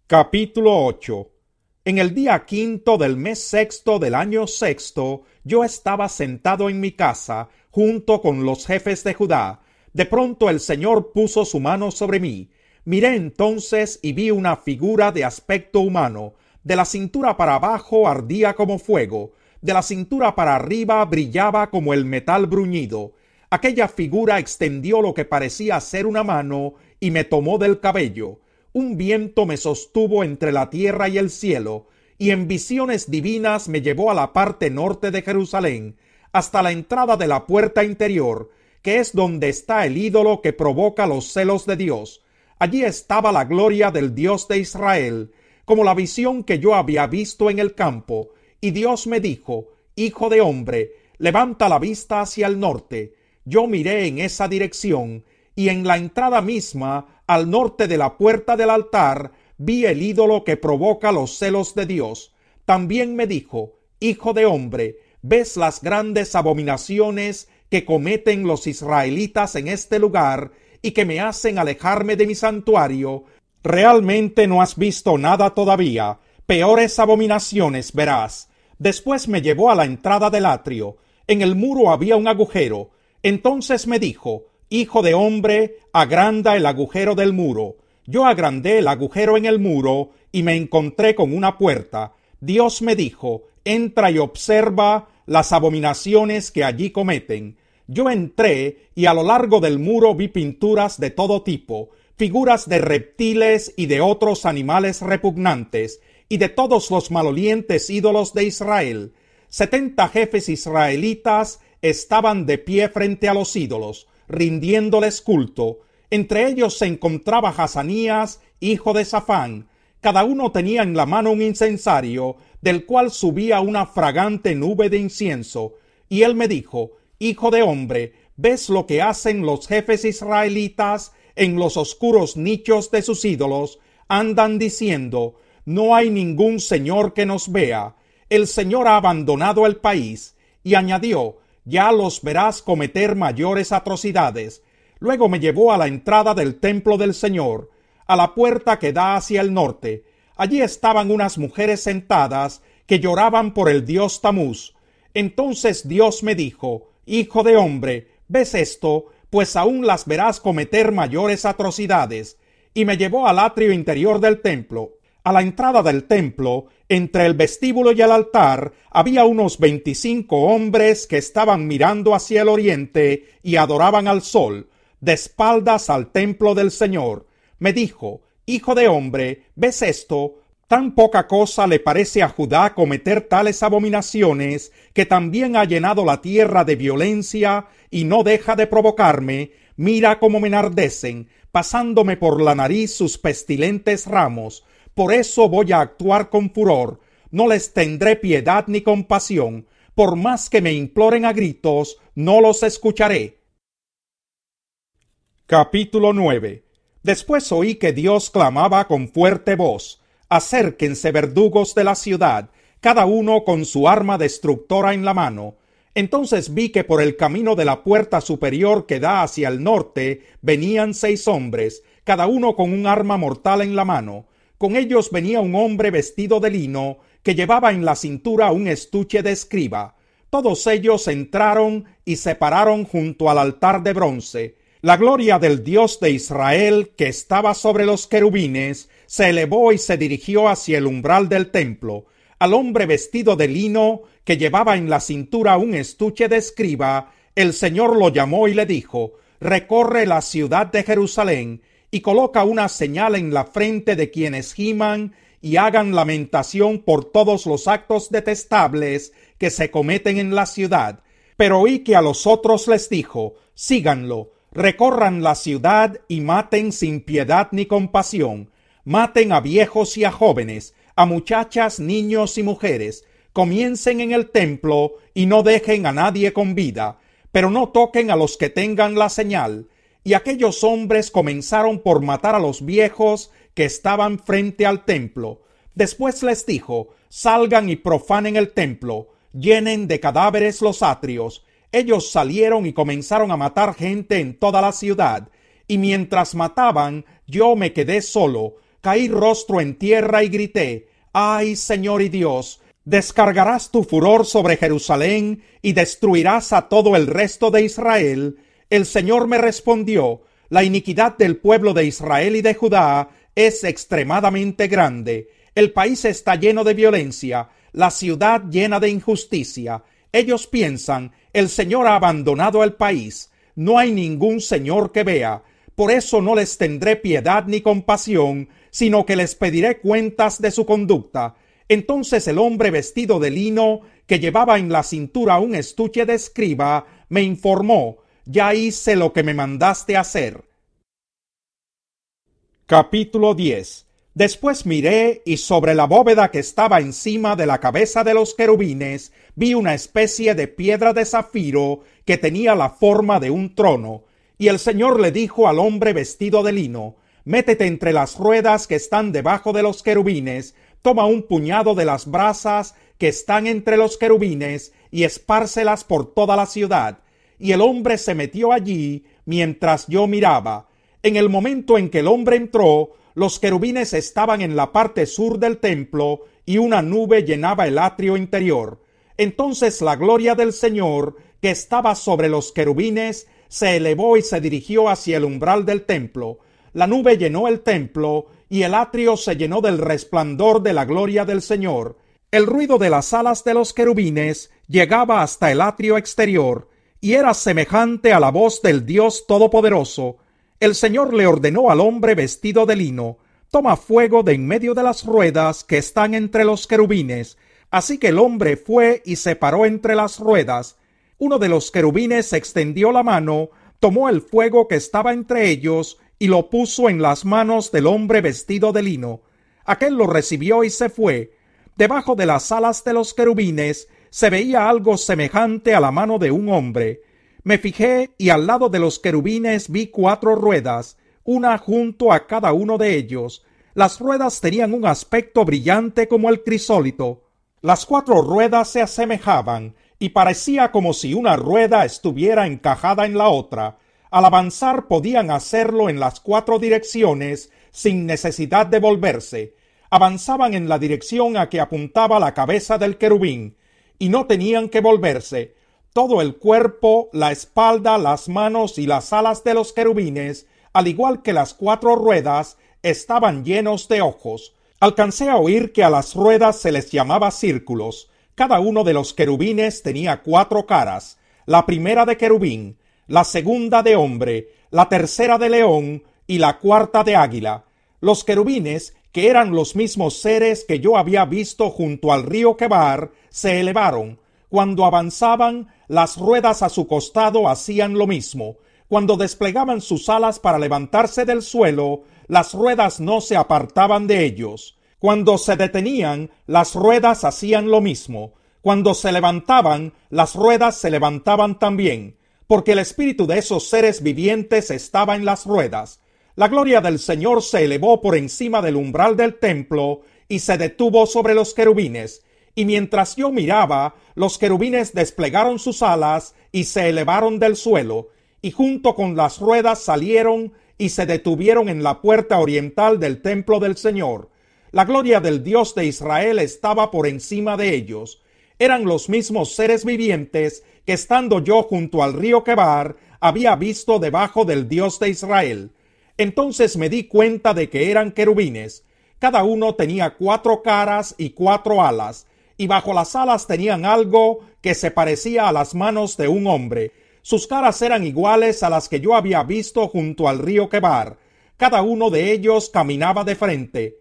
Capítulo 8. En el día quinto del mes sexto del año sexto, yo estaba sentado en mi casa, junto con los jefes de Judá. De pronto el Señor puso su mano sobre mí. Miré entonces y vi una figura de aspecto humano. De la cintura para abajo ardía como fuego, de la cintura para arriba brillaba como el metal bruñido. Aquella figura extendió lo que parecía ser una mano y me tomó del cabello. Un viento me sostuvo entre la tierra y el cielo, y en visiones divinas me llevó a la parte norte de Jerusalén, hasta la entrada de la puerta interior, que es donde está el ídolo que provoca los celos de Dios. Allí estaba la gloria del Dios de Israel, como la visión que yo había visto en el campo. Y Dios me dijo: Hijo de hombre, levanta la vista hacia el norte. Yo miré en esa dirección, y en la entrada misma, al norte de la puerta del altar, vi el ídolo que provoca los celos de Dios. También me dijo: Hijo de hombre, ¿ves las grandes abominaciones que cometen los israelitas en este lugar y que me hacen alejarme de mi santuario? Realmente no has visto nada todavía. Peores abominaciones verás. Después me llevó a la entrada del atrio. En el muro había un agujero. Entonces me dijo: Hijo de hombre, agranda el agujero del muro. Yo agrandé el agujero en el muro y me encontré con una puerta. Dios me dijo: entra y observa las abominaciones que allí cometen. Yo entré y a lo largo del muro vi pinturas de todo tipo, figuras de reptiles y de otros animales repugnantes, y de todos los malolientes ídolos de Israel. 70 jefes israelitas estaban de pie frente a los ídolos, rindiéndoles culto. Entre ellos se encontraba Hazanías, hijo de Safán. Cada uno tenía en la mano un incensario, del cual subía una fragante nube de incienso. Y él me dijo: Hijo de hombre, ¿ves lo que hacen los jefes israelitas en los oscuros nichos de sus ídolos? Andan diciendo: no hay ningún señor que nos vea. El Señor ha abandonado el país. Y añadió: ya los verás cometer mayores atrocidades. Luego me llevó a la entrada del templo del Señor, a la puerta que da hacia el norte. Allí estaban unas mujeres sentadas que lloraban por el dios Tamuz. Entonces Dios me dijo: Hijo de hombre, ¿ves esto? Pues aún las verás cometer mayores atrocidades. Y me llevó al atrio interior del templo. A la entrada del templo, entre el vestíbulo y el altar, había unos 25 hombres que estaban mirando hacia el oriente y adoraban al sol, de espaldas al templo del Señor. Me dijo: Hijo de hombre, ¿ves esto? Tan poca cosa le parece a Judá cometer tales abominaciones, que también ha llenado la tierra de violencia y no deja de provocarme. Mira cómo me enardecen, pasándome por la nariz sus pestilentes ramos. Por eso voy a actuar con furor. No les tendré piedad ni compasión. Por más que me imploren a gritos, no los escucharé. Capítulo 9. Después oí que Dios clamaba con fuerte voz: acérquense, verdugos de la ciudad, cada uno con su arma destructora en la mano. Entonces vi que por el camino de la puerta superior que da hacia el norte venían 6 hombres, cada uno con un arma mortal en la mano. Con ellos venía un hombre vestido de lino, que llevaba en la cintura un estuche de escriba. Todos ellos entraron y se pararon junto al altar de bronce. La gloria del Dios de Israel, que estaba sobre los querubines, se elevó y se dirigió hacia el umbral del templo. Al hombre vestido de lino, que llevaba en la cintura un estuche de escriba, el Señor lo llamó y le dijo: recorre la ciudad de Jerusalén y coloca una señal en la frente de quienes giman y hagan lamentación por todos los actos detestables que se cometen en la ciudad. Pero oí que a los otros les dijo: síganlo, recorran la ciudad y maten sin piedad ni compasión. Maten a viejos y a jóvenes, a muchachas, niños y mujeres. Comiencen en el templo y no dejen a nadie con vida, pero no toquen a los que tengan la señal. Y aquellos hombres comenzaron por matar a los viejos que estaban frente al templo. Después les dijo: salgan y profanen el templo, llenen de cadáveres los atrios. Ellos salieron y comenzaron a matar gente en toda la ciudad, y mientras mataban, yo me quedé solo. Caí rostro en tierra y grité: ¡ay, Señor y Dios! ¿Descargarás tu furor sobre Jerusalén y destruirás a todo el resto de Israel? El Señor me respondió: la iniquidad del pueblo de Israel y de Judá es extremadamente grande. El país está lleno de violencia, la ciudad llena de injusticia. Ellos piensan: el Señor ha abandonado el país. No hay ningún Señor que vea. Por eso no les tendré piedad ni compasión, sino que les pediré cuentas de su conducta. Entonces el hombre vestido de lino, que llevaba en la cintura un estuche de escriba, me informó: ya hice lo que me mandaste hacer. Capítulo 10. Después miré, y sobre la bóveda que estaba encima de la cabeza de los querubines vi una especie de piedra de zafiro que tenía la forma de un trono. Y el Señor le dijo al hombre vestido de lino: métete entre las ruedas que están debajo de los querubines, toma un puñado de las brasas que están entre los querubines y espárcelas por toda la ciudad. Y el hombre se metió allí mientras yo miraba. En el momento en que el hombre entró, los querubines estaban en la parte sur del templo y una nube llenaba el atrio interior. Entonces la gloria del Señor, que estaba sobre los querubines, se elevó y se dirigió hacia el umbral del templo. La nube llenó el templo y el atrio se llenó del resplandor de la gloria del Señor. El ruido de las alas de los querubines llegaba hasta el atrio exterior y era semejante a la voz del Dios Todopoderoso. El Señor le ordenó al hombre vestido de lino: toma fuego de en medio de las ruedas que están entre los querubines. Así que el hombre fue y se paró entre las ruedas. Uno de los querubines extendió la mano, tomó el fuego que estaba entre ellos y lo puso en las manos del hombre vestido de lino. Aquél lo recibió y se fue. Debajo de las alas de los querubines se veía algo semejante a la mano de un hombre. Me fijé y al lado de los querubines vi 4 ruedas, una junto a cada uno de ellos. Las ruedas tenían un aspecto brillante como el crisólito. Las 4 ruedas se asemejaban y parecía como si una rueda estuviera encajada en la otra. Al avanzar podían hacerlo en las 4 direcciones sin necesidad de volverse. Avanzaban en la dirección a que apuntaba la cabeza del querubín y no tenían que volverse. Todo el cuerpo, la espalda, las manos y las alas de los querubines, al igual que las 4 ruedas, estaban llenos de ojos. Alcancé a oír que a las ruedas se les llamaba círculos. Cada uno de los querubines tenía 4 caras: la primera de querubín, la segunda de hombre, la tercera de león y la cuarta de águila. Los querubines, que eran los mismos seres que yo había visto junto al río Quebar, se elevaron. Cuando avanzaban, las ruedas a su costado hacían lo mismo. Cuando desplegaban sus alas para levantarse del suelo, las ruedas no se apartaban de ellos. Cuando se detenían, las ruedas hacían lo mismo. Cuando se levantaban, las ruedas se levantaban también, porque el espíritu de esos seres vivientes estaba en las ruedas. La gloria del Señor se elevó por encima del umbral del templo y se detuvo sobre los querubines. Y mientras yo miraba, los querubines desplegaron sus alas y se elevaron del suelo, y junto con las ruedas salieron y se detuvieron en la puerta oriental del templo del Señor. La gloria del Dios de Israel estaba por encima de ellos. Eran los mismos seres vivientes que, estando yo junto al río Quebar, había visto debajo del Dios de Israel. Entonces me di cuenta de que eran querubines. Cada uno tenía 4 caras y 4 alas, y bajo las alas tenían algo que se parecía a las manos de un hombre. Sus caras eran iguales a las que yo había visto junto al río Quebar. Cada uno de ellos caminaba de frente.